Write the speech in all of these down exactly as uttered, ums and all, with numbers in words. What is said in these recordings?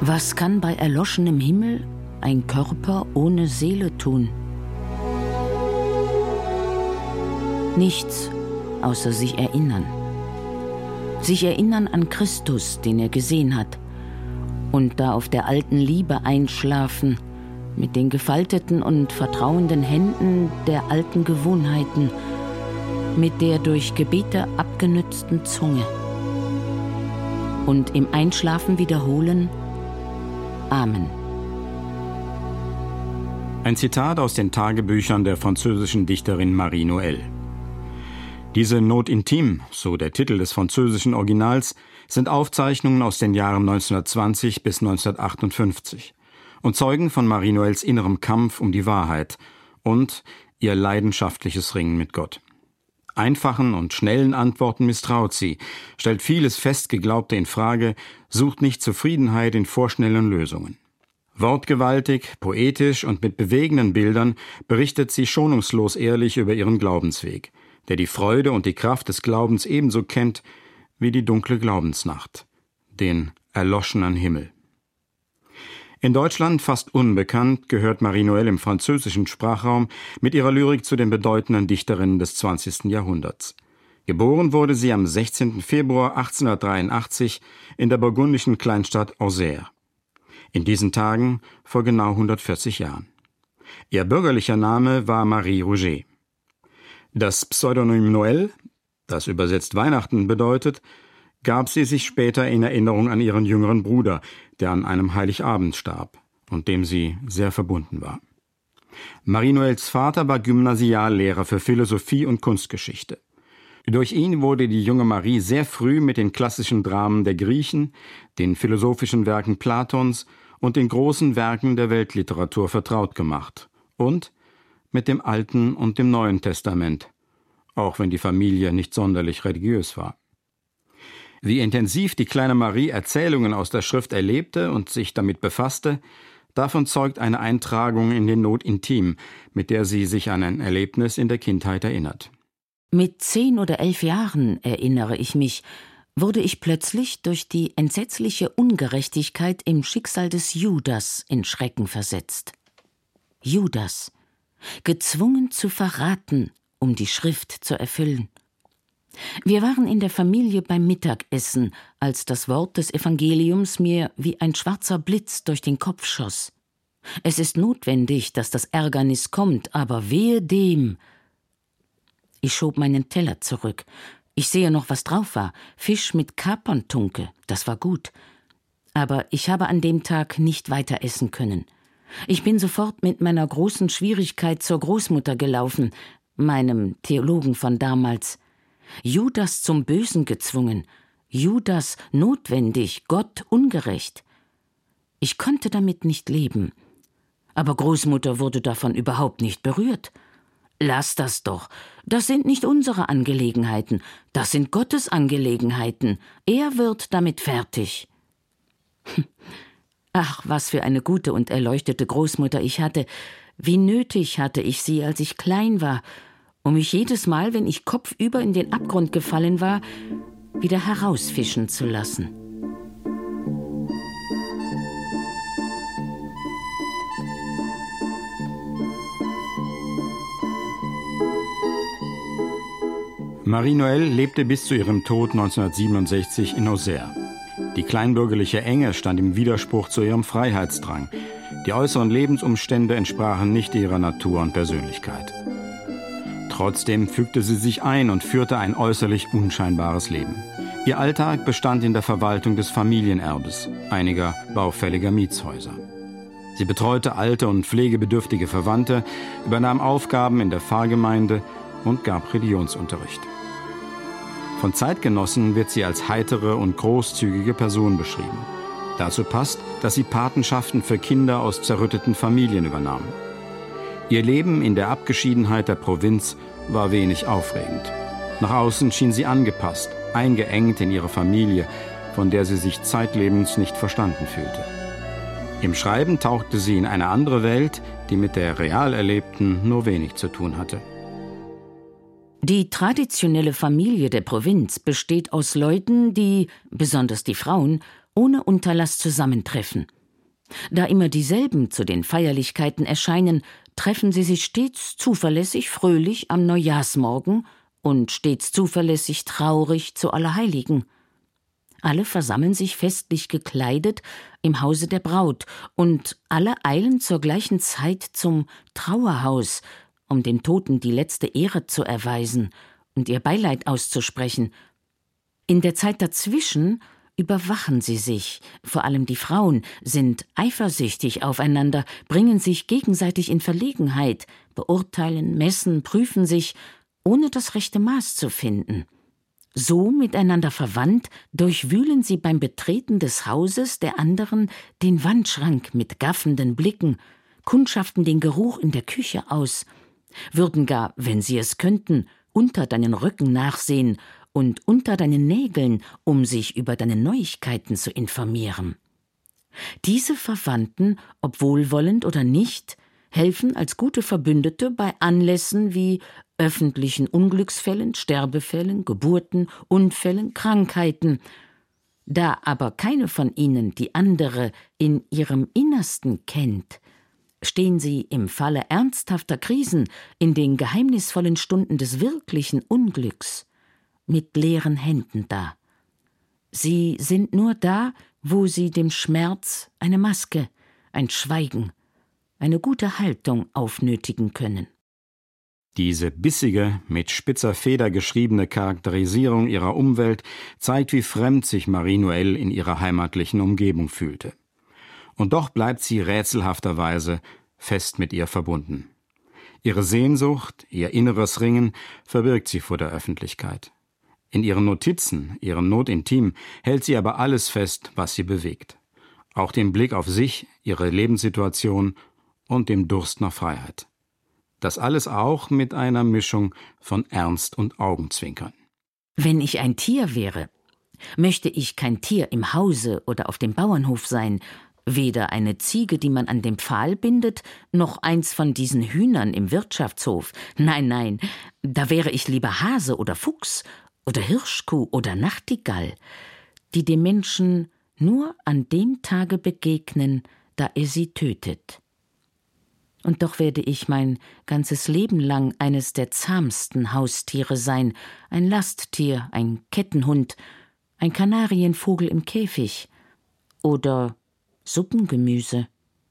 Was kann bei erloschenem Himmel ein Körper ohne Seele tun? Nichts, außer sich erinnern. Sich erinnern an Christus, den er gesehen hat, und da auf der alten Liebe einschlafen, mit den gefalteten und vertrauenden Händen der alten Gewohnheiten, mit der durch Gebete abgenützten Zunge. Und im Einschlafen wiederholen: Amen. Ein Zitat aus den Tagebüchern der französischen Dichterin Marie Noël. Diese Notes intimes, so der Titel des französischen Originals, sind Aufzeichnungen aus den Jahren neunzehnhundertzwanzig bis neunzehnhundertachtundfünfzig und zeugen von Marie Noëls innerem Kampf um die Wahrheit und ihr leidenschaftliches Ringen mit Gott. Einfachen und schnellen Antworten misstraut sie, stellt vieles Festgeglaubte in Frage, sucht nicht Zufriedenheit in vorschnellen Lösungen. Wortgewaltig, poetisch und mit bewegenden Bildern berichtet sie schonungslos ehrlich über ihren Glaubensweg, der die Freude und die Kraft des Glaubens ebenso kennt wie die dunkle Glaubensnacht, den erloschenen Himmel. In Deutschland fast unbekannt gehört Marie Noël im französischen Sprachraum mit ihrer Lyrik zu den bedeutenden Dichterinnen des zwanzigsten Jahrhunderts. Geboren wurde sie am sechzehnten Februar achtzehnhundertdreiundachtzig in der burgundischen Kleinstadt Auxerre. In diesen Tagen vor genau hundertvierzig Jahren. Ihr bürgerlicher Name war Marie Roget. Das Pseudonym Noël, das übersetzt Weihnachten bedeutet, gab sie sich später in Erinnerung an ihren jüngeren Bruder, der an einem Heiligabend starb und dem sie sehr verbunden war. Marie Noëls Vater war Gymnasiallehrer für Philosophie und Kunstgeschichte. Durch ihn wurde die junge Marie sehr früh mit den klassischen Dramen der Griechen, den philosophischen Werken Platons und den großen Werken der Weltliteratur vertraut gemacht und mit dem Alten und dem Neuen Testament, auch wenn die Familie nicht sonderlich religiös war. Wie intensiv die kleine Marie Erzählungen aus der Schrift erlebte und sich damit befasste, davon zeugt eine Eintragung in den Notes intimes, mit der sie sich an ein Erlebnis in der Kindheit erinnert. Mit zehn oder elf Jahren, erinnere ich mich, wurde ich plötzlich durch die entsetzliche Ungerechtigkeit im Schicksal des Judas in Schrecken versetzt. Judas, gezwungen zu verraten, um die Schrift zu erfüllen. Wir waren in der Familie beim Mittagessen, als das Wort des Evangeliums mir wie ein schwarzer Blitz durch den Kopf schoss. Es ist notwendig, dass das Ärgernis kommt, aber wehe dem. Ich schob meinen Teller zurück. Ich sehe noch, was drauf war. Fisch mit Kaperntunke, das war gut. Aber ich habe an dem Tag nicht weiter essen können. Ich bin sofort mit meiner großen Schwierigkeit zur Großmutter gelaufen, meinem Theologen von damals. Judas zum Bösen gezwungen, Judas notwendig, Gott ungerecht. Ich konnte damit nicht leben. Aber Großmutter wurde davon überhaupt nicht berührt. Lass das doch, das sind nicht unsere Angelegenheiten, das sind Gottes Angelegenheiten, er wird damit fertig. Ach, was für eine gute und erleuchtete Großmutter ich hatte, wie nötig hatte ich sie, als ich klein war, um mich jedes Mal, wenn ich kopfüber in den Abgrund gefallen war, wieder herausfischen zu lassen. Marie Noël lebte bis zu ihrem Tod neunzehnhundertsiebenundsechzig in Auxerre. Die kleinbürgerliche Enge stand im Widerspruch zu ihrem Freiheitsdrang. Die äußeren Lebensumstände entsprachen nicht ihrer Natur und Persönlichkeit. Trotzdem fügte sie sich ein und führte ein äußerlich unscheinbares Leben. Ihr Alltag bestand in der Verwaltung des Familienerbes, einiger baufälliger Mietshäuser. Sie betreute alte und pflegebedürftige Verwandte, übernahm Aufgaben in der Pfarrgemeinde und gab Religionsunterricht. Von Zeitgenossen wird sie als heitere und großzügige Person beschrieben. Dazu passt, dass sie Patenschaften für Kinder aus zerrütteten Familien übernahm. Ihr Leben in der Abgeschiedenheit der Provinz war wenig aufregend. Nach außen schien sie angepasst, eingeengt in ihre Familie, von der sie sich zeitlebens nicht verstanden fühlte. Im Schreiben tauchte sie in eine andere Welt, die mit der real erlebten nur wenig zu tun hatte. Die traditionelle Familie der Provinz besteht aus Leuten, die, besonders die Frauen, ohne Unterlass zusammentreffen. Da immer dieselben zu den Feierlichkeiten erscheinen, treffen sie sich stets zuverlässig fröhlich am Neujahrsmorgen und stets zuverlässig traurig zu Allerheiligen. Alle versammeln sich festlich gekleidet im Hause der Braut, und alle eilen zur gleichen Zeit zum Trauerhaus, um den Toten die letzte Ehre zu erweisen und ihr Beileid auszusprechen. In der Zeit dazwischen überwachen sie sich, vor allem die Frauen, sind eifersüchtig aufeinander, bringen sich gegenseitig in Verlegenheit, beurteilen, messen, prüfen sich, ohne das rechte Maß zu finden. So miteinander verwandt, durchwühlen sie beim Betreten des Hauses der anderen den Wandschrank mit gaffenden Blicken, kundschaften den Geruch in der Küche aus, würden gar, wenn sie es könnten, unter deinen Röcken nachsehen und unter deinen Nägeln, um sich über deine Neuigkeiten zu informieren. Diese Verwandten, ob wohlwollend oder nicht, helfen als gute Verbündete bei Anlässen wie öffentlichen Unglücksfällen, Sterbefällen, Geburten, Unfällen, Krankheiten. Da aber keine von ihnen die andere in ihrem Innersten kennt, stehen sie im Falle ernsthafter Krisen, in den geheimnisvollen Stunden des wirklichen Unglücks, mit leeren Händen da. Sie sind nur da, wo sie dem Schmerz eine Maske, ein Schweigen, eine gute Haltung aufnötigen können. Diese bissige, mit spitzer Feder geschriebene Charakterisierung ihrer Umwelt zeigt, wie fremd sich Marie Noëlle in ihrer heimatlichen Umgebung fühlte. Und doch bleibt sie rätselhafterweise fest mit ihr verbunden. Ihre Sehnsucht, ihr inneres Ringen verbirgt sie vor der Öffentlichkeit. In ihren Notizen, ihren Not intim, hält sie aber alles fest, was sie bewegt. Auch den Blick auf sich, ihre Lebenssituation und dem Durst nach Freiheit. Das alles auch mit einer Mischung von Ernst und Augenzwinkern. Wenn ich ein Tier wäre, möchte ich kein Tier im Hause oder auf dem Bauernhof sein, weder eine Ziege, die man an den Pfahl bindet, noch eins von diesen Hühnern im Wirtschaftshof. Nein, nein, da wäre ich lieber Hase oder Fuchs oder Hirschkuh oder Nachtigall, die dem Menschen nur an dem Tage begegnen, da er sie tötet. Und doch werde ich mein ganzes Leben lang eines der zahmsten Haustiere sein, ein Lasttier, ein Kettenhund, ein Kanarienvogel im Käfig oder Suppengemüse.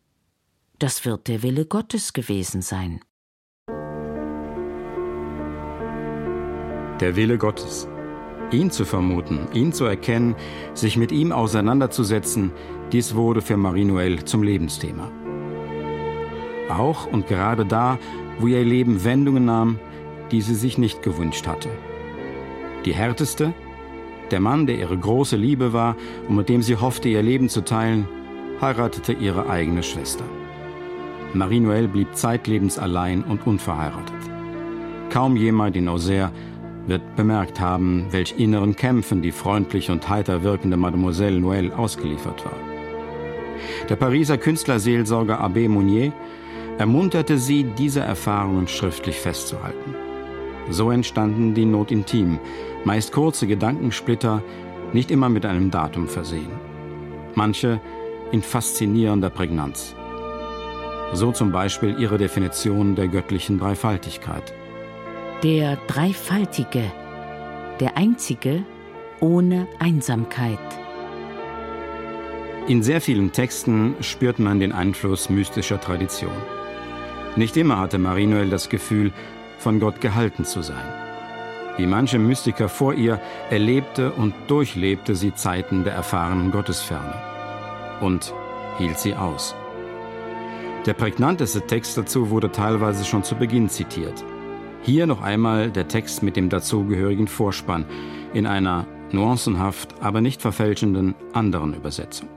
Das wird der Wille Gottes gewesen sein. Der Wille Gottes. Ihn zu vermuten, ihn zu erkennen, sich mit ihm auseinanderzusetzen, dies wurde für Marie Noëlle zum Lebensthema. Auch und gerade da, wo ihr Leben Wendungen nahm, die sie sich nicht gewünscht hatte. Die härteste, der Mann, der ihre große Liebe war und mit dem sie hoffte, ihr Leben zu teilen, heiratete ihre eigene Schwester. Marie Noëlle blieb zeitlebens allein und unverheiratet. Kaum jemand in Auxerre wird bemerkt haben, welch inneren Kämpfen die freundlich und heiter wirkende Mademoiselle Noëlle ausgeliefert war. Der Pariser Künstlerseelsorger Abbé Mounier ermunterte sie, diese Erfahrungen schriftlich festzuhalten. So entstanden die Not intim, meist kurze Gedankensplitter, nicht immer mit einem Datum versehen. Manche in faszinierender Prägnanz. So zum Beispiel ihre Definition der göttlichen Dreifaltigkeit. Der Dreifaltige, der Einzige ohne Einsamkeit. In sehr vielen Texten spürt man den Einfluss mystischer Tradition. Nicht immer hatte Marie Noëlle das Gefühl, von Gott gehalten zu sein. Wie manche Mystiker vor ihr erlebte und durchlebte sie Zeiten der erfahrenen Gottesferne. Und hielt sie aus. Der prägnanteste Text dazu wurde teilweise schon zu Beginn zitiert. Hier noch einmal der Text mit dem dazugehörigen Vorspann in einer nuancenhaft, aber nicht verfälschenden anderen Übersetzung.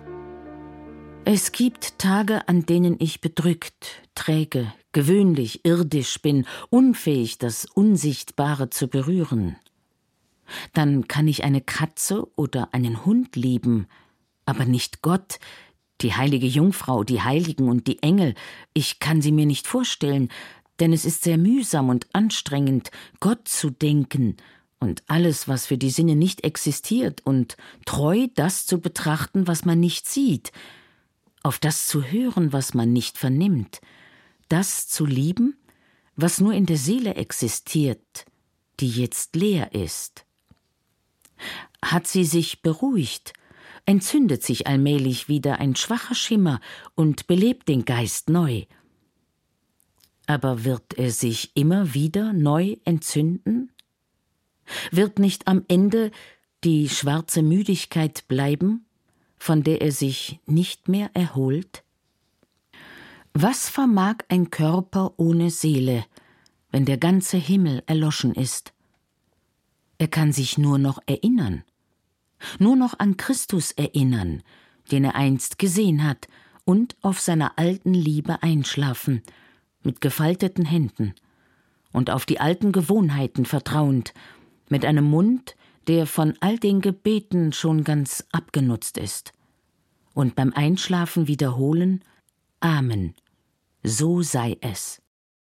Es gibt Tage, an denen ich bedrückt, träge, gewöhnlich, irdisch bin, unfähig, das Unsichtbare zu berühren. Dann kann ich eine Katze oder einen Hund lieben, aber nicht Gott, die heilige Jungfrau, die Heiligen und die Engel. Ich kann sie mir nicht vorstellen, denn es ist sehr mühsam und anstrengend, Gott zu denken und alles, was für die Sinne nicht existiert, und treu das zu betrachten, was man nicht sieht, auf das zu hören, was man nicht vernimmt, das zu lieben, was nur in der Seele existiert, die jetzt leer ist. Hat sie sich beruhigt, entzündet sich allmählich wieder ein schwacher Schimmer und belebt den Geist neu. Aber wird er sich immer wieder neu entzünden? Wird nicht am Ende die schwarze Müdigkeit bleiben, von der er sich nicht mehr erholt? Was vermag ein Körper ohne Seele, wenn der ganze Himmel erloschen ist? Er kann sich nur noch erinnern, nur noch an Christus erinnern, den er einst gesehen hat, und auf seiner alten Liebe einschlafen, mit gefalteten Händen, und auf die alten Gewohnheiten vertrauend, mit einem Mund, der von all den Gebeten schon ganz abgenutzt ist, und beim Einschlafen wiederholen: Amen, so sei es.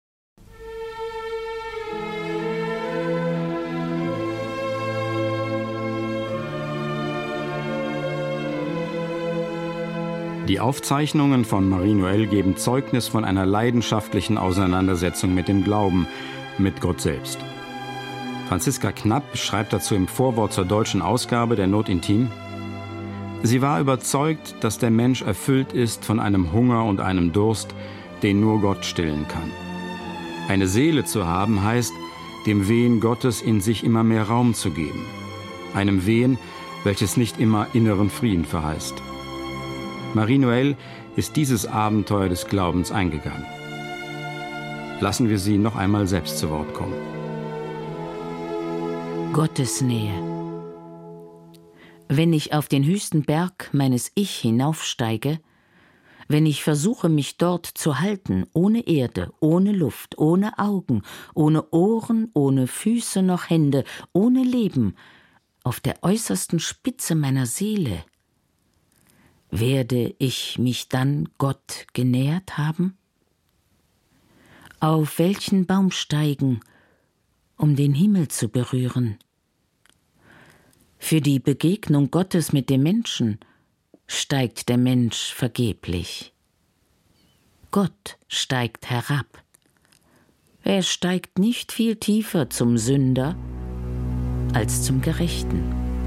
Die Aufzeichnungen von Marie Noël geben Zeugnis von einer leidenschaftlichen Auseinandersetzung mit dem Glauben, mit Gott selbst. Franziska Knapp schreibt dazu im Vorwort zur deutschen Ausgabe der Not Intim: Sie war überzeugt, dass der Mensch erfüllt ist von einem Hunger und einem Durst, den nur Gott stillen kann. Eine Seele zu haben heißt, dem Wehen Gottes in sich immer mehr Raum zu geben. Einem Wehen, welches nicht immer inneren Frieden verheißt. Marie Noël ist dieses Abenteuer des Glaubens eingegangen. Lassen wir sie noch einmal selbst zu Wort kommen. Gottesnähe. Wenn ich auf den höchsten Berg meines Ich hinaufsteige, wenn ich versuche, mich dort zu halten, ohne Erde, ohne Luft, ohne Augen, ohne Ohren, ohne Füße noch Hände, ohne Leben, auf der äußersten Spitze meiner Seele, werde ich mich dann Gott genähert haben? Auf welchen Baum steigen, um den Himmel zu berühren? Für die Begegnung Gottes mit dem Menschen steigt der Mensch vergeblich. Gott steigt herab. Er steigt nicht viel tiefer zum Sünder als zum Gerechten.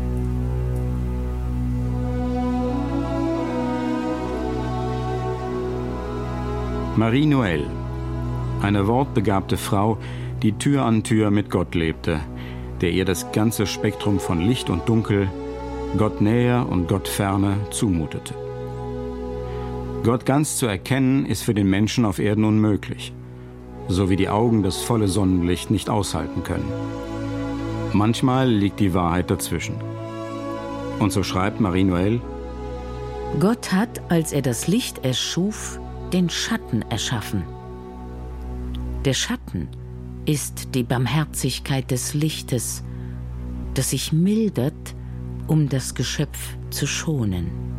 Marie Noël, eine wortbegabte Frau, die Tür an Tür mit Gott lebte, der ihr das ganze Spektrum von Licht und Dunkel, Gott näher und Gott ferne zumutete. Gott ganz zu erkennen, ist für den Menschen auf Erden unmöglich, so wie die Augen das volle Sonnenlicht nicht aushalten können. Manchmal liegt die Wahrheit dazwischen. Und so schreibt Marie Noël: Gott hat, als er das Licht erschuf, den Schatten erschaffen. Der Schatten ist die Barmherzigkeit des Lichtes, das sich mildert, um das Geschöpf zu schonen.